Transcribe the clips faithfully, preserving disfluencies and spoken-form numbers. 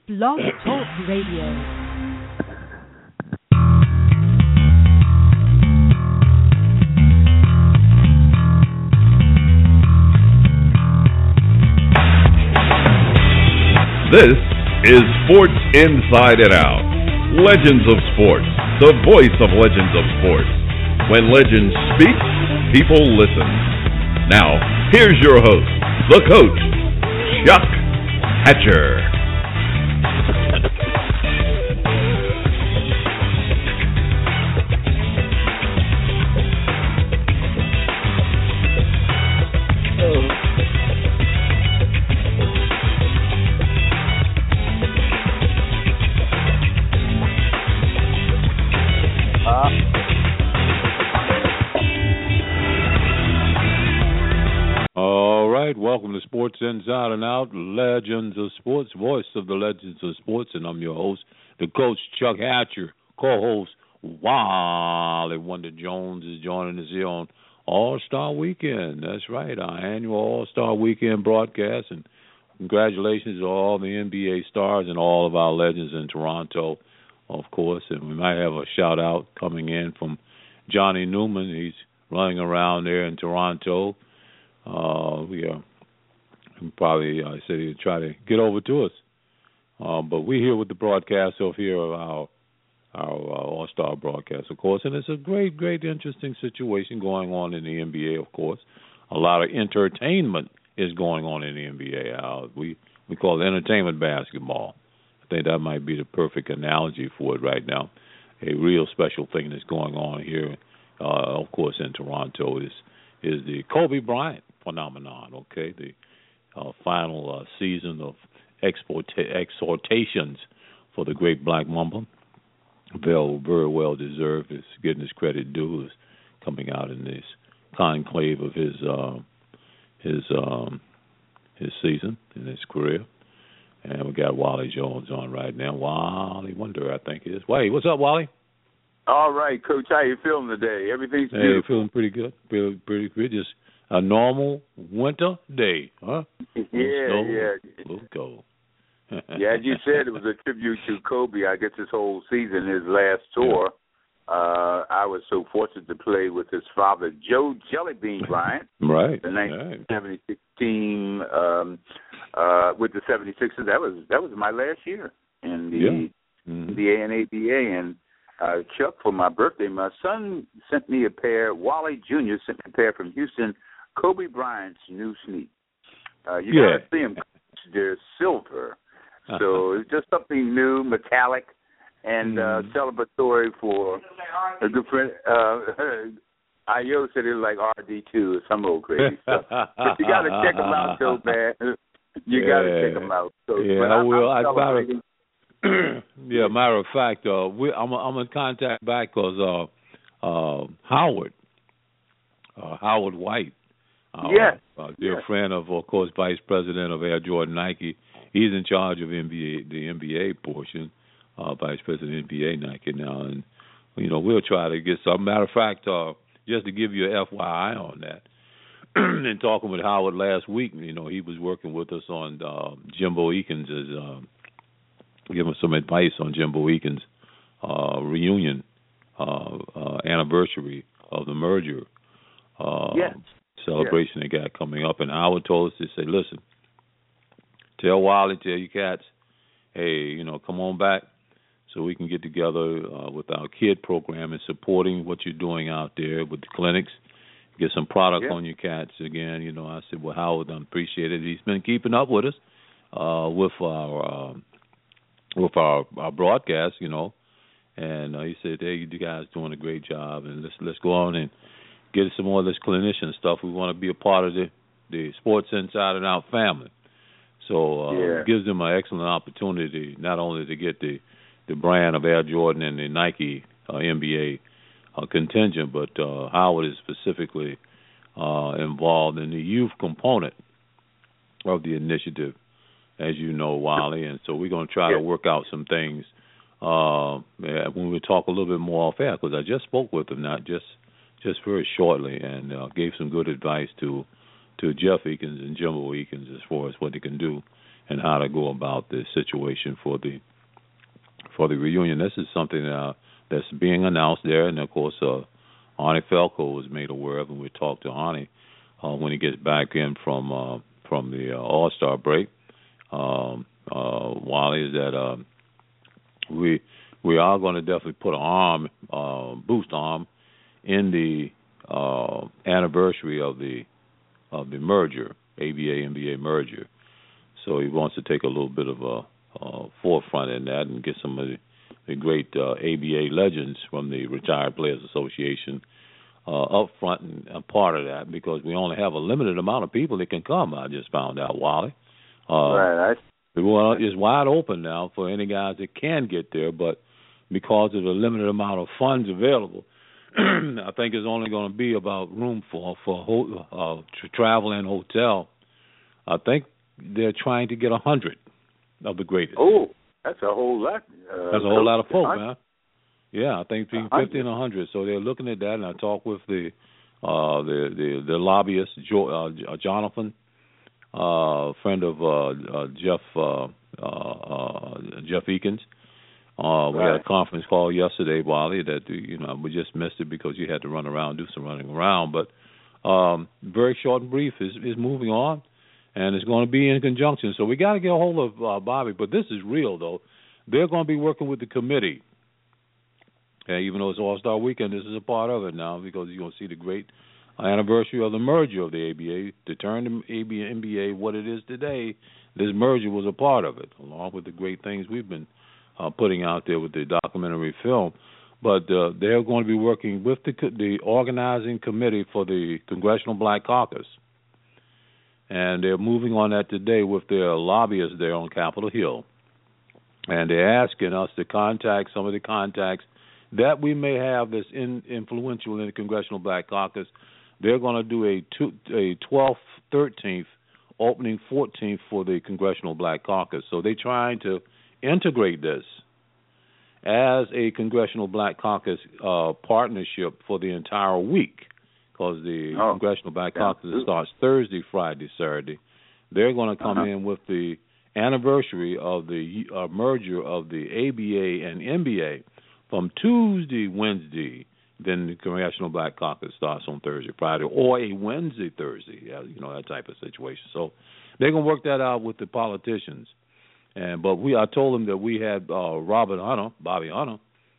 Blog Talk Radio. This is Sports Inside and Out. Legends of Sports, the voice of Legends of Sports. When legends speak, people listen. Now, here's your host, the coach, Chuck Hatcher. Welcome to Sports Inside and Out, Legends of Sports, voice of the Legends of Sports, and I'm your host, the coach, Chuck Hatcher, co-host, Wally Wonder Jones is joining us here on All-Star Weekend. That's right, our annual All-Star Weekend broadcast, and congratulations to all the N B A stars and all of our legends in Toronto, of course, and we might have a shout-out coming in from Johnny Newman. He's running around there in Toronto. Uh, we are probably, I uh, said he'd try to get over to us. Um, but we're here with the broadcast of here of our, our uh, All-Star broadcast, of course. And it's a great, great, interesting situation going on in the N B A, of course. A lot of entertainment is going on in the N B A. Uh, we, we call it entertainment basketball. I think that might be the perfect analogy for it right now. A real special thing that's going on here, uh, of course, in Toronto is is the Kobe Bryant phenomenon, okay? The Uh, final uh, season of exporta- exhortations for the great Black Mamba. Very, very well deserved. Is getting his credit due. Is coming out in this conclave of his uh, his um, his season in his career. And we got Wally Jones on right now. Wally Wonder, I think it is. Wait, what's up, Wally? All right, Coach. How you feeling today? Everything's hey, beautiful. Feeling pretty good. Feeling pretty good. Just a normal winter day, huh? Yeah, snow, yeah. Little cold. Yeah, as you said, it was a tribute to Kobe. I guess this whole season, his last tour, uh, I was so fortunate to play with his father, Joe Jellybean Bryant. Right. The nineteen seventy-six team um, uh, with the seventy-sixers. That was that was my last year in the yeah. mm-hmm. N B A and A B A. And uh, Chuck, for my birthday, my son sent me a pair. Wally Junior sent me a pair from Houston. Kobe Bryant's new sneak. Uh, you yeah. gotta see them. They're silver, so it's just something new, metallic, and uh, celebratory for a good friend. Uh, Io said it was like R D two or some old crazy stuff. But you gotta check them out, Joe, man. You yeah. gotta check them out. So, yeah, but I I'm, will. I'm I matter, yeah, matter of fact, uh, we, I'm, I'm in contact back because uh, uh, Howard, uh, Howard White. Our, yes. uh, dear yes. friend of, of course, Vice President of Air Jordan Nike. He's in charge of N B A, the N B A portion, uh, Vice President of N B A Nike now. And, you know, we'll try to get some. Matter of fact, uh, just to give you an F Y I on that, and talking with Howard last week, you know, he was working with us on uh, Jimbo Eakins' uh, giving us some advice on Jimbo Eakins' uh, reunion uh, uh, anniversary of the merger. Uh, yes. Celebration yeah. they got coming up, and Howard told us to say, listen, tell Wally, tell your cats, hey, you know, come on back so we can get together uh, with our kid program and supporting what you're doing out there with the clinics, get some product yeah. on your cats again. You know, I said, well, Howard, I appreciate it. He's been keeping up with us uh, with our uh, with our, our broadcast, you know, and uh, he said, hey, you guys doing a great job, and let's let's go on and get some more of this clinician stuff. We want to be a part of the, the Sports Inside and Out family. So uh, yeah. it gives them an excellent opportunity not only to get the, the brand of Air Jordan and the Nike uh, N B A uh, contingent, but uh, Howard is specifically uh, involved in the youth component of the initiative, as you know, Wally. And so we're going to try yeah. to work out some things uh, when we talk a little bit more off air, because I just spoke with him, not just just very shortly, and uh, gave some good advice to to Jeff Eakins and Jimbo Eakins as far as what they can do and how to go about the situation for the for the reunion. This is something uh, that's being announced there, and of course, uh, Arnie Falco was made aware of, and we talked to Arnie uh, when he gets back in from uh, from the uh, All-Star break. Um, uh, Wally, is that uh, we we are going to definitely put an arm, uh, boost arm, in the uh, anniversary of the of the merger, A B A N B A merger. So he wants to take a little bit of a, a forefront in that and get some of the, the great uh, A B A legends from the Retired Players Association uh, up front and, and part of that, because we only have a limited amount of people that can come. I just found out, Wally. Uh, right. Well, it's wide open now for any guys that can get there, but because of the limited amount of funds available, I think it's only going to be about room for for ho- uh, to travel and hotel. I think they're trying to get a hundred of the greatest. Oh, that's a whole lot. Uh, that's a whole lot of folk, man. Yeah, I think between fifty and a hundred. So they're looking at that, and I talked with the uh, the, the the lobbyist, jo- uh, Jonathan, uh, friend of uh, uh, Jeff uh, uh, uh, Jeff Eakins. Uh, we right. had a conference call yesterday, Wally, that, you know, we just missed it because you had to run around, do some running around. But um, very short and brief is, is moving on, and it's going to be in conjunction. So we got to get a hold of uh, Bobby. But this is real, though. They're going to be working with the committee. And even though it's All-Star Weekend, this is a part of it now, because you're going to see the great anniversary of the merger of the A B A. To turn the A B A N B A what it is today, this merger was a part of it, along with the great things we've been Uh, putting out there with the documentary film. But uh, they're going to be working with the, the organizing committee for the Congressional Black Caucus. And they're moving on that today with their lobbyists there on Capitol Hill. And they're asking us to contact some of the contacts that we may have that's in, influential in the Congressional Black Caucus. They're going to do a, two, a twelfth, thirteenth, opening fourteenth for the Congressional Black Caucus. So they're trying to integrate this as a Congressional Black Caucus uh, partnership for the entire week, because the oh, Congressional Black yeah. Caucus starts Thursday, Friday, Saturday. They're going to come uh-huh. in with the anniversary of the uh, merger of the A B A and N B A from Tuesday, Wednesday. Then the Congressional Black Caucus starts on Thursday, Friday, or a Wednesday, Thursday, you know, that type of situation. So they're going to work that out with the politicians. And but we, I told him that we had uh, Robert Hunter, Bobby Hunter.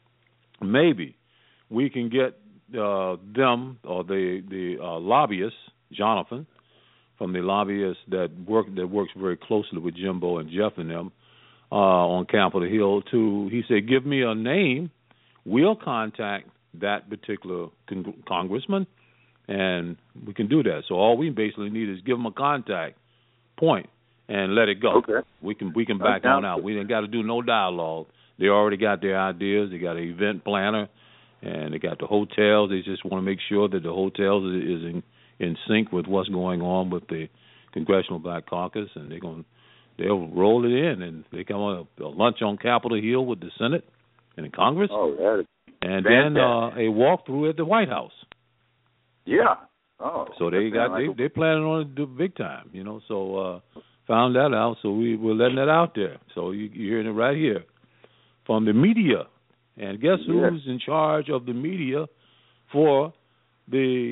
Maybe we can get uh, them or the the uh, lobbyists, Jonathan, from the lobbyists that work that works very closely with Jimbo and Jeff and them uh, on Capitol Hill. To he said, give me a name, we'll contact that particular con- congressman, and we can do that. So all we basically need is give them a contact point and let it go. Okay. We can we can back on out. We ain't got to do no dialogue. They already got their ideas. They got an event planner, and they got the hotels. They just want to make sure that the hotels is in, in sync with what's going on with the Congressional Black Caucus, and they're going they'll roll it in, and they come on a, a lunch on Capitol Hill with the Senate and the Congress, oh, that is and fantastic. then uh, a walkthrough at the White House. Yeah. Oh. So they got like they a- they planning on it big time, you know. So. uh Found that out, so we, we're letting it out there. So you, you're hearing it right here from the media. And guess Yeah. who's in charge of the media for the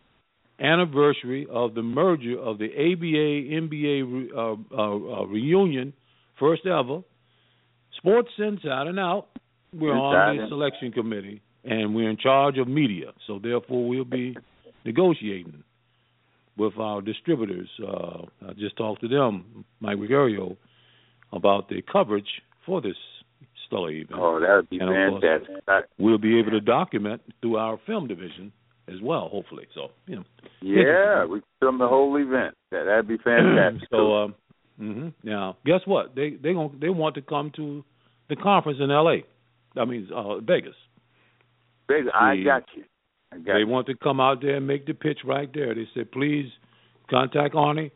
anniversary of the merger of the A B A N B A uh, uh, uh, reunion, first ever? Sports Inside and Out. We're on the selection committee, and we're in charge of media. So therefore, we'll be negotiating with our distributors. Uh, I just talked to them, Mike Rigario, about the coverage for this stellar event. Oh, that would be and of fantastic. course, we'll be able to document through our film division as well, hopefully. So, you know. Yeah, we can film the whole event. That that'd be fantastic. so, um, mm-hmm. Now, guess what? They they gonna, they want to come to the conference in L A. I mean, uh, Vegas. Vegas, I got you. They you. want to come out there and make the pitch right there. They said, please contact Arnie.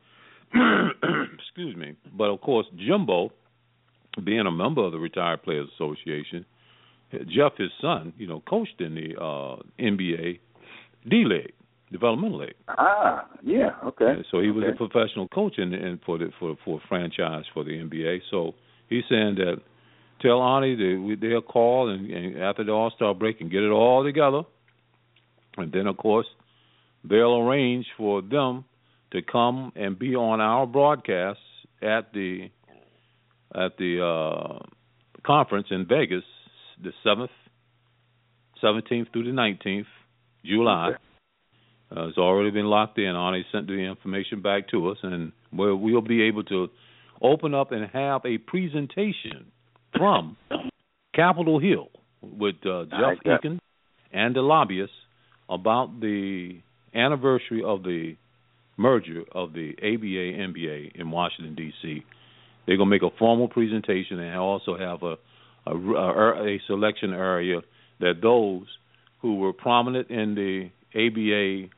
Excuse me. But, of course, Jimbo, being a member of the Retired Players Association, Jeff, his son, you know, coached in the uh, N B A D-League. Developmental League. Ah, yeah, okay. And so he was okay. a professional coach in, in for the for for a franchise for the N B A. So he's saying that tell Arnie that they'll call and, and after the All-Star break and get it all together, and then of course they'll arrange for them to come and be on our broadcast at the at the uh, conference in Vegas, the seventh, seventeenth through the nineteenth, July. Okay. Uh, it's already been locked in. Arnie sent the information back to us, and we'll, we'll be able to open up and have a presentation from Capitol Hill with uh, Jeff Eakin and the lobbyists about the anniversary of the merger of the A B A N B A in Washington, D C They're going to make a formal presentation and also have a, a, a, a selection area that those who were prominent in the A B A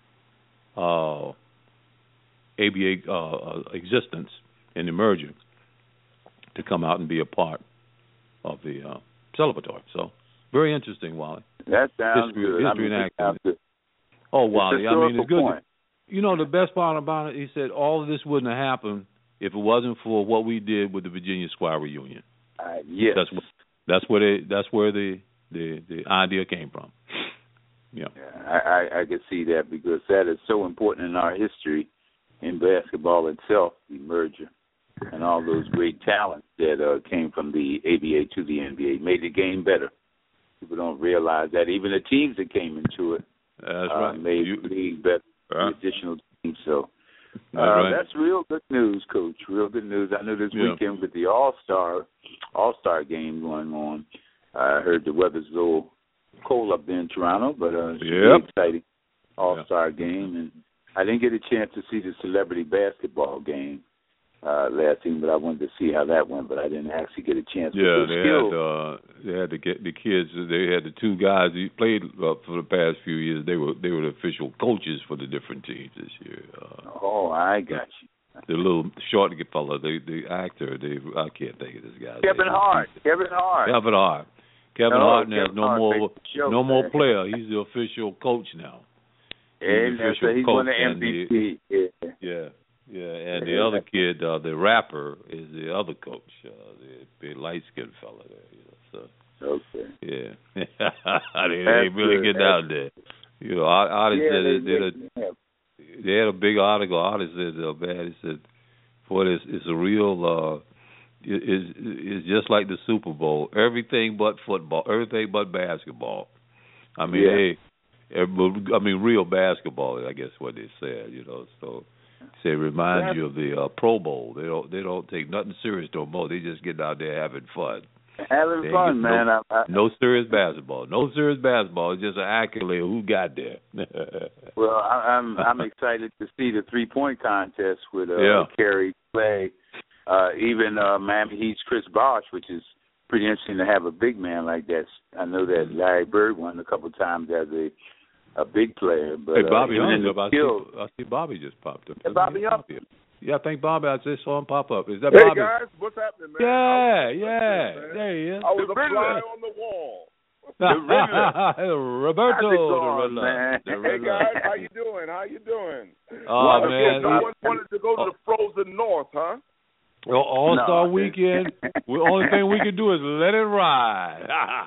Uh, A B A uh, existence in the merger to come out and be a part of the uh, celebratory. So very interesting, Wally. That sounds history, good. History I mean, and sounds acting. good. Oh, Wally, I mean, it's good. Point. You know, the best part about it, he said all of this wouldn't have happened if it wasn't for what we did with the Virginia Squire reunion. Uh, yes. That's what, that's where they, that's where the, the, the idea came from. Yeah, yeah I, I, I can see that because that is so important in our history in basketball itself, the merger, and all those great talents that uh, came from the A B A to the N B A made the game better. People don't realize that. Even the teams that came into it that's uh, right. made you, the league better, right. the additional teams. So that's, uh, right. that's real good news, Coach. Real good news. I know this yeah. weekend with the All-Star All-Star game going on, I heard the weather's a little cold up there in Toronto, but uh, it's yep. an exciting All-Star yep. game. And I didn't get a chance to see the celebrity basketball game uh, last season, but I wanted to see how that went, but I didn't actually get a chance. Yeah, they still, had uh, they had to get the kids. They had the two guys who played uh, for the past few years. They were they were the official coaches for the different teams this year. Uh, oh, I got you. The little short fella, the the actor, the I can't think of this guy. Kevin Hart. Kevin Hart. Kevin Hart. Kevin no, Hart has Kevin no Hart more show, no more man. player. He's the official coach now. He's and the official so he's coach won the M V P. The, yeah. yeah, yeah. And yeah, the other kid, uh, the rapper, is the other coach, uh, the, the light skinned fella there. You know, so okay. yeah, they, they really good. get down there. You know, Otis yeah, said they, they, they, they, they had a big article. Otis said, uh, man, he said, boy, it's, it's a real. Uh, Is is just like the Super Bowl. Everything but football. Everything but basketball. I mean, yeah. hey, I mean, real basketball. I guess what they said. You know, so say it reminds yeah. you of the uh, Pro Bowl. They don't they don't take nothing serious no more. They just get out there having fun. Having they fun, man. No, I, I, no serious basketball. No serious basketball. It's just an accolade. Who got there? Well, I, I'm I'm excited to see the three point contest with uh, yeah. Kerry Clay. Uh, even uh, Miami Heat's Chris Bosh, which is pretty interesting to have a big man like that. I know that Larry Bird won a couple of times as a a big player. But hey, Bobby uh, Hunt, I, skills, see, I see Bobby just popped up. Hey, Bobby up? Yeah, I think Bobby, I just saw him pop up. Is that hey Bobby? Hey, guys, what's happening, man? Yeah, was, yeah. man. There he is. I was the a fly Riddler. on the wall. Roberto, going, the Riddler. man? The Hey, Riddler. guys, how you doing? How you doing? Oh, well, man. No one wanted to go to the frozen north, huh? Well, All-Star No. Weekend, the only thing we can do is let it ride.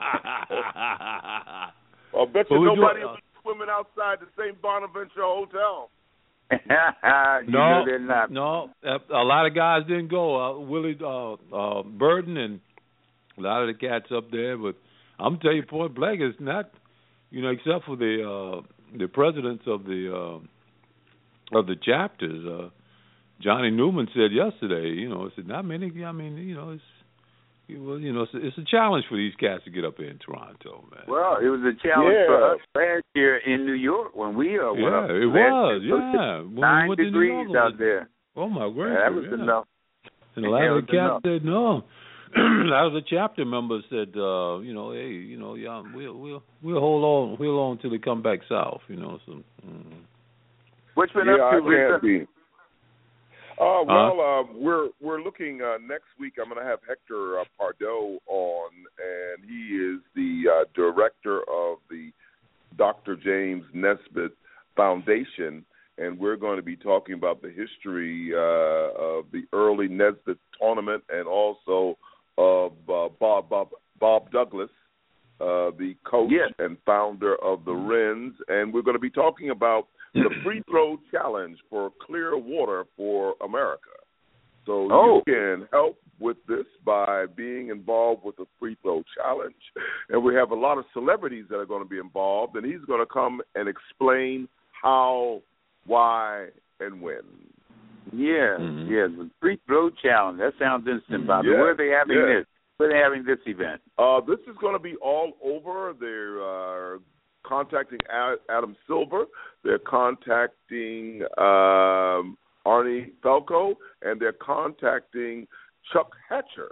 I bet But you we nobody do- will be swimming outside the Saint Bonaventure Hotel. you no, know they're not. no, a lot of guys didn't go. Uh, Willie uh, uh, Burden and a lot of the cats up there, but I'm telling you, point blank, it's not, you know, except for the uh, the presidents of the uh, of the chapters. Uh, Johnny Newman said yesterday, you know, it's not many. I mean, you know, it's well, you know, it's a, it's a challenge for these cats to get up here in Toronto, man. Well, it was a challenge Yeah. for us last year in New York when we uh, went yeah, up. it last was. year. Yeah, when Nine we went to New degrees York, out there. Oh my Yeah, gracious! that was yeah. enough. And a lot Yeah, of it the was cats said no. A lot of the chapter members said, uh, you know, hey, you know, yeah, we'll we'll we'll hold on, we'll hold on till they come back south, you know. So, mm. What's been yeah, up to, I Rita? can't be. Uh, well, uh, we're we're looking uh, next week. I'm going to have Hector uh, Pardo on, and he is the uh, director of the Doctor James Nesbitt Foundation, and we're going to be talking about the history uh, of the early Nesbitt tournament and also of uh, Bob, Bob Bob Douglas, uh, the coach yes. and founder of the Wrens, and we're going to be talking about the free throw challenge for clear water for America. So oh. you can help with this by being involved with the free throw challenge. And we have a lot of celebrities that are going to be involved, and he's going to come and explain how, why, and when. Yeah, mm-hmm. yeah, the free throw challenge. That sounds interesting, Bobby. Yeah, Where are they having yeah. this? Where are they having this event? Uh, this is going to be all over. They're uh, contacting Adam Silver. They're contacting um, Arnie Falco, and they're contacting Chuck Hatcher.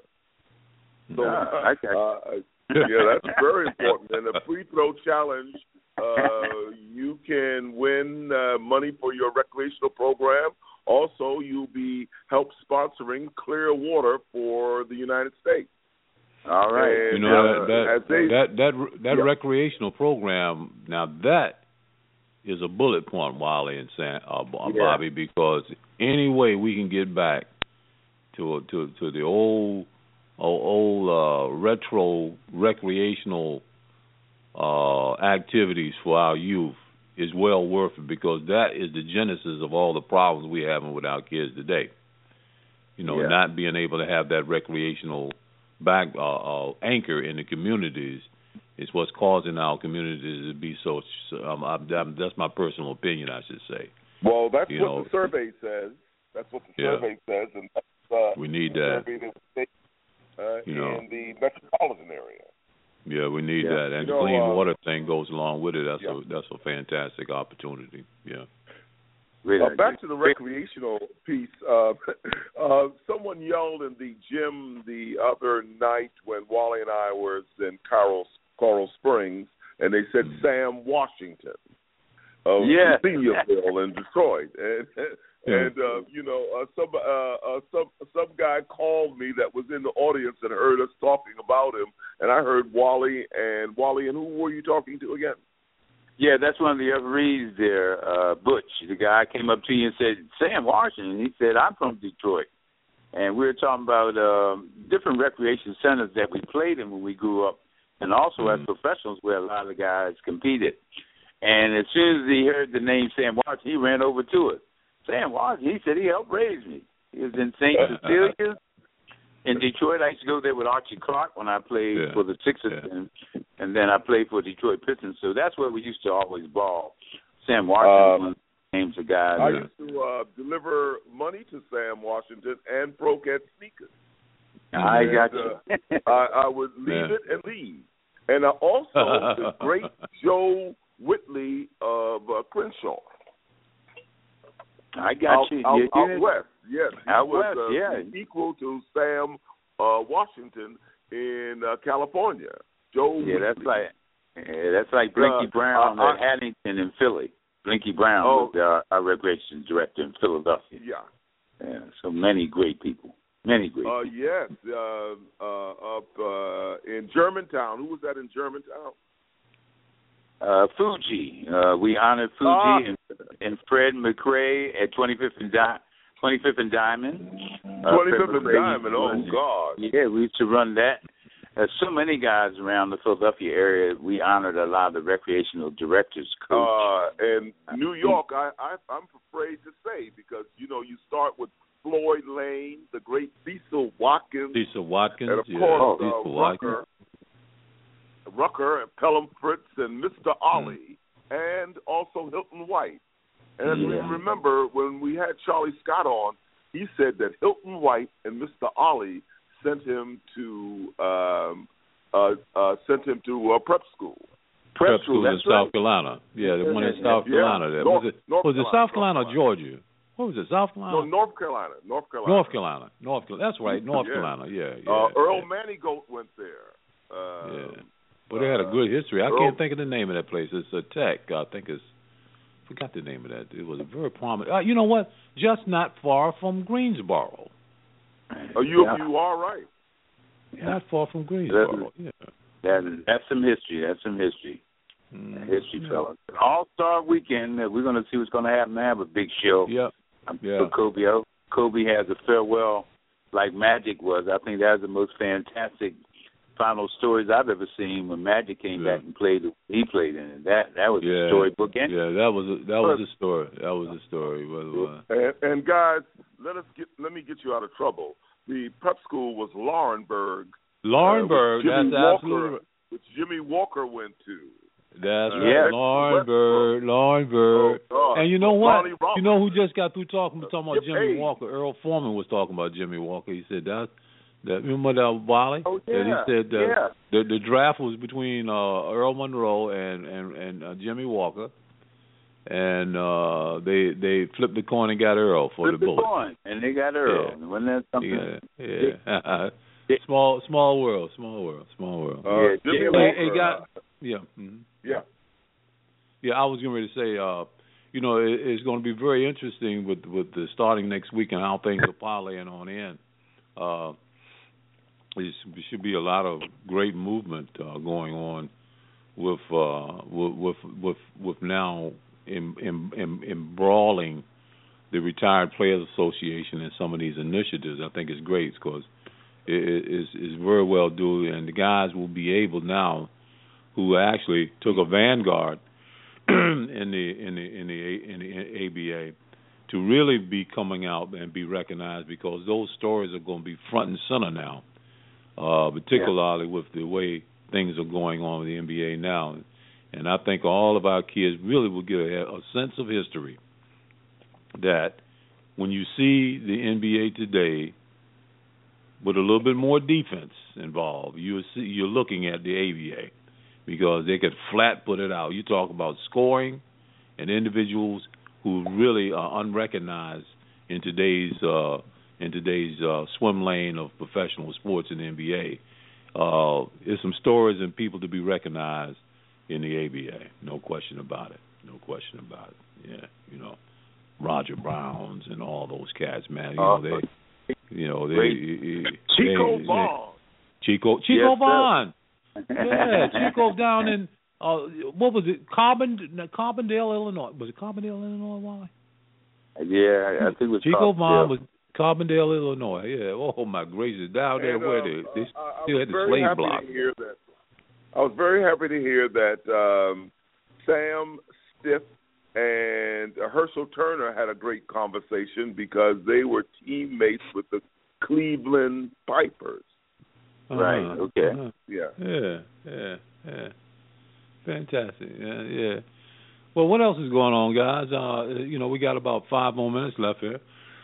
So, ah, I got uh, yeah, that's very important. And the free throw challenge, uh, you can win uh, money for your recreational program. Also, you'll be help sponsoring clear water for the United States. All right. And, you know uh, that that they, that that, that yeah. recreational program. Now that is a bullet point, Wally and Sam, uh, yeah. Bobby, because any way we can get back to to to the old old, old uh, retro recreational uh, activities for our youth is well worth it, because that is the genesis of all the problems we're having with our kids today. You know, yeah. not being able to have that recreational back uh, uh, anchor in the communities is what's causing our communities to be so. Um, I'm, I'm, that's my personal opinion, I should say. Well, that's you what know, the survey says. That's what the yeah. survey says, and that's uh, we need the that. survey that was taken, uh, you know, in the metropolitan area. Yeah, we need yeah. that, and you the know, clean uh, water thing goes along with it. That's yeah. a that's a fantastic opportunity. Yeah. Uh, back to the recreational piece. Uh, uh, someone yelled in the gym the other night when Wally and I was in Coral, Coral Springs, and they said Mm. Sam Washington of yeah. Seniorville in Detroit. And, Yeah. and uh, you know, uh, some uh, uh, some some guy called me that was in the audience and heard us talking about him, and I heard Wally and Wally and who were you talking to again? Yeah, that's one of the referees there, uh, Butch. The guy came up to you and said, Sam Washington. He said, I'm from Detroit. And we were talking about um, different recreation centers that we played in when we grew up, and also mm-hmm. as professionals where a lot of the guys competed. And as soon as he heard the name Sam Washington, he ran over to it. Sam Washington, he said he helped raise me. He was in Saint Cecilia. In Detroit, I used to go there with Archie Clark when I played yeah. for the Sixers, yeah. and, and then I played for Detroit Pistons. So that's where we used to always ball. Sam Washington, um, names of guys. I used to uh, deliver money to Sam Washington and Pro-Cat sneakers. I and, got you. uh, I, I would leave yeah. it and leave. And uh, also the great Joe Whitley of uh, Crenshaw. I got out, you. Out, yeah, out yeah. west, yes. He out was, west, uh, yeah. equal to Sam uh, Washington in uh, California. Joe Yeah, Whitley. that's like yeah, that's like Blinky uh, Brown uh, at Haddington in Philly. Blinky Brown oh, was our, our recreation director in Philadelphia. Yeah. Yeah, so many great people. Many great uh, people. Yes, uh, uh, up uh, in Germantown. Who was that in Germantown? Uh, Fuji. Uh, we honored Fuji ah. and, and Fred McRae at twenty-fifth and, Di- twenty-fifth and Diamond. Uh, twenty-fifth and Diamond, oh, God. Yeah, we used to run that. There's so many guys around the Philadelphia area. We honored a lot of the recreational directors. Coach. Uh, and New York, I, I, I'm afraid to say, because, you know, you start with Floyd Lane, the great Cecil Watkins. Cecil Watkins, and, of yeah. course, oh, uh, Cecil Rucker. Watkins. Rucker, Pelham Fritz, and Mister Ollie, mm. and also Hilton White. And yeah. remember, when we had Charlie Scott on, he said that Hilton White and Mister Ollie sent him to um, uh, uh, sent him to uh, prep school. Prep, prep school in right. South Carolina. Yeah, the one in South yeah. Carolina. There North, was it? North was it Carolina, South Carolina or Georgia? What was it? South Carolina? No, North Carolina. North Carolina. North Carolina. North Carolina. That's right. North yeah. Carolina. Yeah. yeah uh, Earl yeah. Manigault went there. Uh, yeah. Well, they had a good history. I Earl, can't think of the name of that place. It's a Tech. I think it's. Forgot the name of that. It was a very prominent. Uh, you know what? Just not far from Greensboro. Oh, you yeah. you are right. Yeah. Not far from Greensboro. That, yeah. That, that's some history. That's some history. Mm. History fellas. All-Star Weekend, uh, we're going to see what's going to happen. I have a big show. Yep. Um, Yeah. For Kobe. Kobe has a farewell like Magic was. I think that was the most fantastic final stories I've ever seen when Magic came yeah. back and played. He played in it. That that was yeah. a storybook. And yeah, that was a, that was a story. That was a story. Well, uh, and, and guys, let us get let me get you out of trouble. The prep school was Laurinburg. Laurinburg. Uh, that's Walker, absolutely. Which Jimmy Walker went to. That's Uh, right, yeah. Laurinburg, Laurinburg. Oh, and you know what? Ronnie You know who just got through talking, talking about Skip Jimmy Hayes. Walker? Earl Foreman was talking about Jimmy Walker. He said that, that remember that Wally? Oh, That he yeah, said that yeah. the the draft was between uh, Earl Monroe and and and uh, Jimmy Walker, and uh, they they flipped the coin and got Earl for Flip the the bullet. coin, and they got Earl. Yeah. Wasn't that something? Yeah, yeah. small small world, small world, small world. Uh, Yeah, Jimmy Jimmy- Walker. Hey, hey, got yeah. Mm-hmm. yeah. Yeah, I was getting ready to say, uh, you know, it, it's going to be very interesting with with the starting next week and how things are parlaying on in. Uh, there should be a lot of great movement uh, going on with uh, with, with with with now in, in, in, in brawling the Retired Players Association and some of these initiatives. I think it's great because it is is very well due, and the guys will be able now, who actually took a vanguard in the in the in the in the A B A, to really be coming out and be recognized, because those stories are going to be front and center now, uh, particularly yeah. with the way things are going on with the N B A now. And I think all of our kids really will get a, a sense of history, that when you see the N B A today with a little bit more defense involved, you see, you're looking at the A B A. Because they could flat put it out. You talk about scoring and individuals who really are unrecognized in today's uh, in today's uh, swim lane of professional sports in the N B A. Uh, there's some stories and people to be recognized in the A B A. No question about it. No question about it. Yeah, you know, Roger Browns and all those cats, man. You know they, you know they, they Chico they, Vaughn. Chico Chico Yes, Vaughn. Yeah, Chico down in uh, what was it? Carbon, Carbondale, Illinois. Was it Carbondale, Illinois? Why? Yeah, I think it was Chico Carbondale. Vaughn was Carbondale, Illinois. Yeah. Oh my gracious, down there And, where uh, they, they uh, still had the slave happy block. To hear that. I was very happy to hear that um, Sam Stiff and Herschel Turner had a great conversation, because they were teammates with the Cleveland Pipers. Uh-huh. Right. Okay. Uh-huh. Yeah. Yeah. Yeah. Yeah. Fantastic. Yeah. Yeah. Well, what else is going on, guys? Uh, you know, we got about five more minutes left here,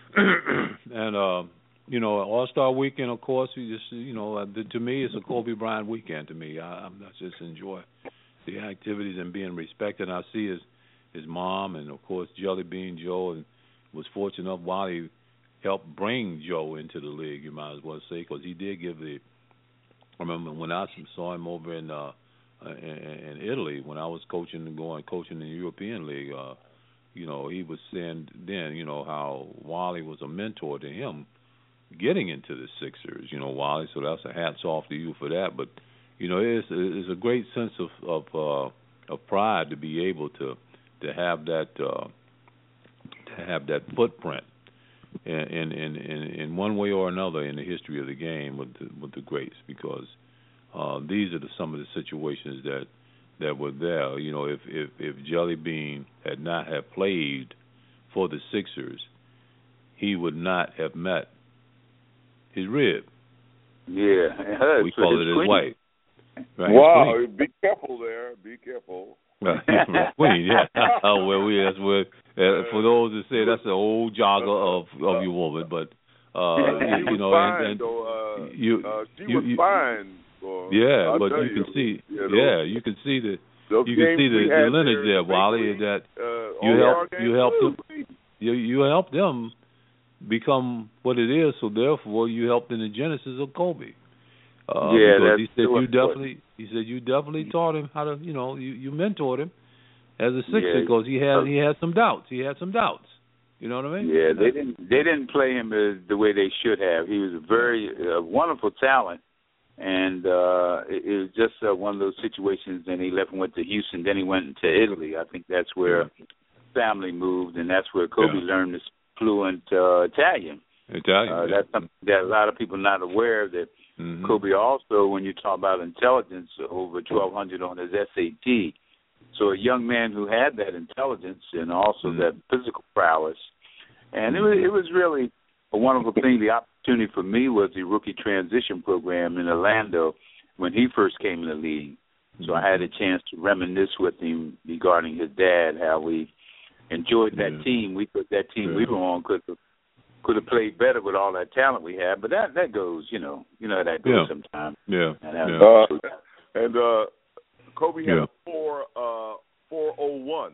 and uh, you know, All-Star Weekend, of course. We just, you know, uh, to me, it's a Kobe Bryant weekend. To me, I, I just enjoy the activities and being respected. I see his his mom, and of course, Jelly Bean Joe, and was fortunate enough while he helped bring Joe into the league, you might as well say, because he did give the. I remember when I saw him over in uh, in, in Italy when I was coaching and going coaching in the European League. Uh, you know, he was saying then, you know, how Wally was a mentor to him getting into the Sixers. You know, Wally. So that's a hats off to you for that. But you know, it's it's a great sense of of uh, of pride to be able to to have that uh, to have that footprint in in, in in one way or another in the history of the game with the, with the greats, because uh, these are the, some of the situations that that were there. You know, if if if Jelly Bean had not have played for the Sixers, he would not have met his rib. Yeah, we call it his queen. wife. Right, wow, be careful there. Be careful. Queen, yeah. Oh, well, we that's where uh, for those that say that's an old jogger of of your woman, but uh, you, you know, fine, and, and though, uh, you, uh, she you, was you, fine. For, yeah, I'll but tell you can see, you know, yeah, you can see the those you can see games the, we the had lineage there, there, Wally, basically, that uh, you all our helped games, you helped woo, them, you you helped them become what it is. So therefore, you helped in the genesis of Kobe. Uh, yeah, because that's he said you important. definitely. He said you definitely taught him how to. You know, you, you mentored him as a Sixer, Yeah. because he had he had some doubts. He had some doubts. You know what I mean? Yeah, they didn't they didn't play him as the way they should have. He was a very uh, wonderful talent, and uh, it, it was just uh, one of those situations. And he left and went to Houston. Then he went to Italy. I think that's where yeah. family moved, and that's where Kobe yeah. learned this fluent uh, Italian. Italian. Uh, yeah. that's something that a lot of people are not aware of. That mm-hmm. Kobe also, when you talk about intelligence, over twelve hundred on his S A T. So a young man who had that intelligence and also mm-hmm. that physical prowess, and it was, it was really a wonderful thing. The opportunity for me was the rookie transition program in Orlando when he first came in the league. So I had a chance to reminisce with him regarding his dad, how we enjoyed that yeah. team. We thought that team yeah. we were on could have could have played better with all that talent we had. But that that goes, you know, you know how that goes yeah. sometimes. Yeah. And, yeah. Uh, and uh, Kobe had yeah. a four uh four oh one.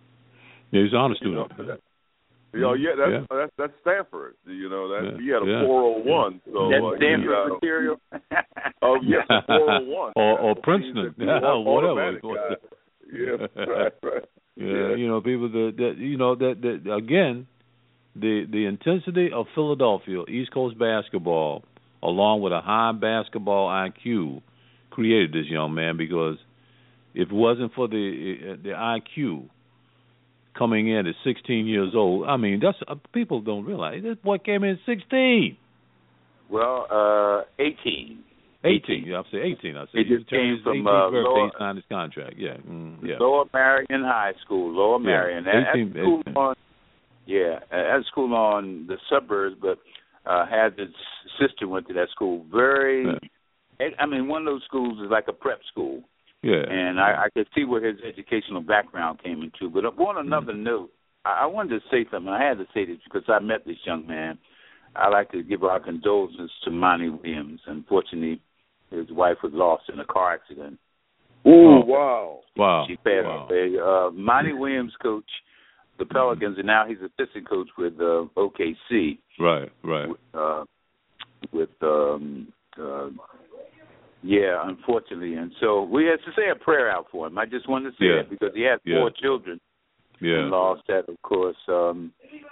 Yeah, he's an honor student. You know, You know, yeah, that's, yeah. that's that's Stanford. You know, that yeah. he had a yeah. four oh one. So That's uh, Stanford he, uh, material. Oh yes, a four oh one. or or Princeton, yeah, whatever. Yeah, right, right. Yeah, Yeah. you know, people that, that you know that, that again, the the intensity of Philadelphia East Coast basketball, along with a high basketball I Q, created this young man. Because if it wasn't for the the I Q coming in at sixteen years old, I mean, that's uh, people don't realize this boy came in at sixteen. Well, uh, eighteen. Eighteen, yeah, I'll say eighteen. I say It just came from eighteenth uh, birthday. Lower, he signed his contract. Yeah, mm, yeah. Lower Marion High School, Lower Marion. Yeah, That- eighteen, that's school eighteen. on, yeah, that's school on the suburbs, but uh, had his sister went to that school. Very, Yeah. I mean, one of those schools is like a prep school. Yeah, And I, I could see where his educational background came into. But on another mm-hmm. note, I, I wanted to say something. I had to say this because I met this young man. I'd like to give our condolences to Monty Williams. Unfortunately, his wife was lost in a car accident. Ooh, wow. Wow. She passed wow. away. Uh, Monty Williams coach the Pelicans, mm-hmm. and now he's assistant coach with uh, O K C. Right, right. Uh, with, um, uh, yeah, unfortunately. And so we had to say a prayer out for him. I just wanted to say yeah. that because he had yeah. four children. Yeah. And lost that, of course. Um,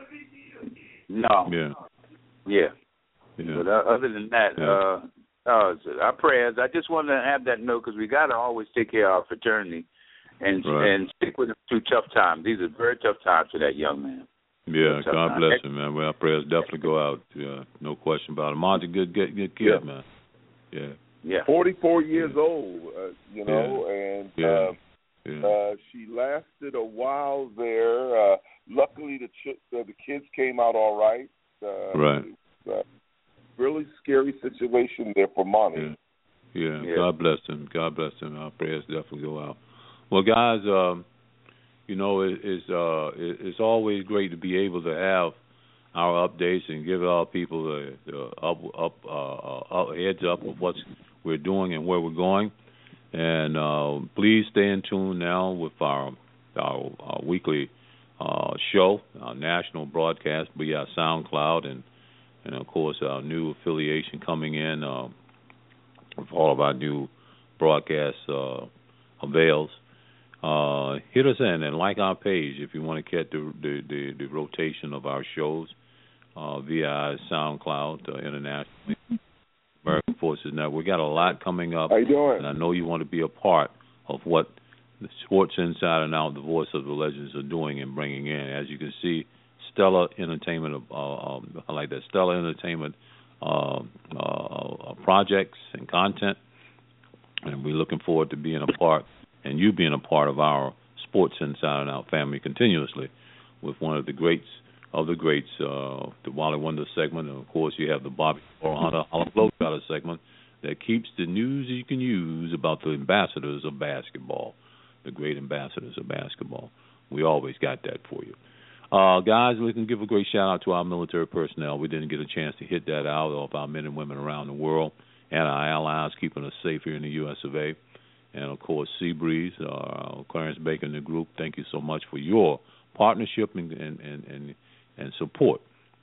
no. Yeah. Yeah. yeah. But uh, other than that, yeah. uh, uh, our prayers. I just wanted to have that note because we got to always take care of our fraternity and right. and stick with him through tough times. These are very tough times for that young man. Yeah, tough God times. bless him, man. Well, our prayers definitely go out. Yeah, no question about it. Monty, good, good, good kid, Yeah. man. Yeah. Yeah. forty-four years old, uh, you know, Yeah. and Yeah. Uh, Yeah. uh, she lasted a while there. Uh, luckily, the ch- uh, the kids came out all right. Uh, Right. Uh, really scary situation there for Monty. Yeah. Yeah. Yeah. God bless him. God bless him. Our prayers definitely go out. Well, guys, um, you know, it, it's uh, it, it's always great to be able to have our updates and give our people the, the up up uh, uh, heads up of what we're doing and where we're going. And uh, please stay in tune now with our our, our weekly uh, show, our national broadcast via SoundCloud, and and of course our new affiliation coming in uh, with all of our new broadcast uh, avails. Uh, hit us in and like our page if you want to catch the the, the, the rotation of our shows uh, via SoundCloud uh, internationally. American Forces Network. We got a lot coming up. How you doing? And I know you want to be a part of what the Sports Inside and Out, the voice of the legends, are doing and bringing in. As you can see, stellar entertainment, uh, um, I like that, stellar entertainment uh, uh, projects and content. And we're looking forward to being a part, and you being a part of our Sports Inside and Out family continuously with one of the greats of the greats, uh, the Wally Wonder segment, and of course you have the Bobby Hunter Globetrotter segment that keeps the news you can use about the ambassadors of basketball, the great ambassadors of basketball. We always got that for you. Uh, guys, we can give a great shout-out to our military personnel. We didn't get a chance to hit that out of our men and women around the world and our allies keeping us safe here in the U S of A. And, of course, Seabreeze, uh, Clarence Baker and the group, thank you so much for your partnership and and, and, and and support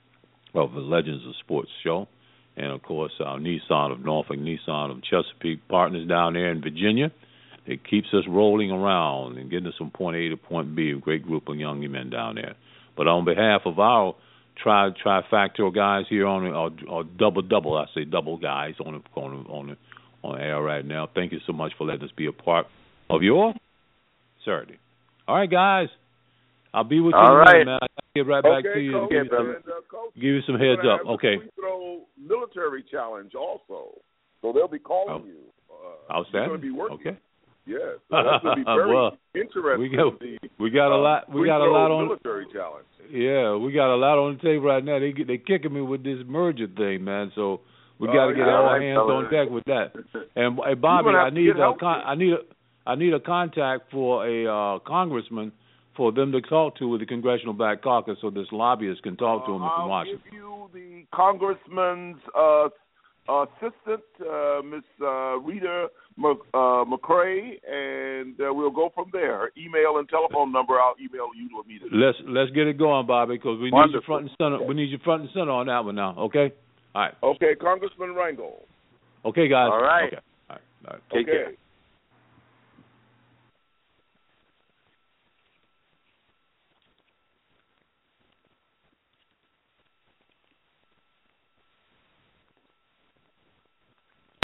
of the Legends of Sports show. And, of course, our Nissan of Norfolk, Nissan of Chesapeake partners down there in Virginia. It keeps us rolling around and getting us from point A to point B, a great group of young men down there. But on behalf of our tri trifactor guys here on or, or double double, I say double guys on the on the, on the on air right now. Thank you so much for letting us be a part of your Saturday. All right, guys. I'll be with you All right. man. I'll get right Okay, back to you. Coach, Give, you some, and, uh, Coach, give you some heads up. Okay. Free throw military challenge also. So they'll be calling oh. you. Uh, Outstanding. You're going to be working. Okay. Yes. So that's going to be very well, interesting. We got, we got a lot. We free got a throw lot on. military challenge. Yeah, we got a lot on the table right now. They they kicking me with this merger thing, man. So we got to Oh, get yeah, all right, hands fellas. on deck with that. And hey, Bobby, You're gonna I have to need get a help con- here. I need a I need a contact for a uh, congressman for them to talk to with the Congressional Black Caucus, so this lobbyist can talk to him uh, from I'll Washington. give you the congressman's uh, assistant, uh, Miss uh, Rita Mc, uh, McCray, and uh, we'll go from there. Email and telephone number. I'll email you immediately. Let's let's get it going, Bobby, because we Wonderful. need you front and center. Okay. We need you front and center on that one now. Okay. All right. Okay, Congressman Rangel. Okay, guys. All right. Okay. All right. All right. Take okay. care.